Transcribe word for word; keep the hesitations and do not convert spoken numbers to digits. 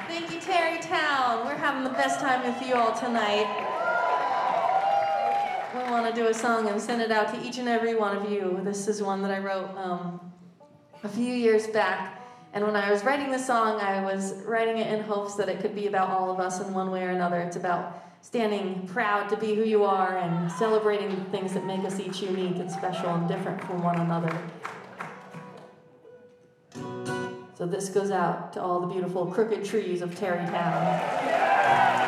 Thank you, Tarrytown. We're having the best time with you all tonight. We want to do a song and send it out to each and every one of you. This is one that I wrote um, a few years back. And when I was writing the song, I was writing it in hopes that it could be about all of us in one way or another. It's about standing proud to be who you are and celebrating the things that make us each unique and special and different from one another. So this goes out to all the beautiful crooked trees of Tarrytown.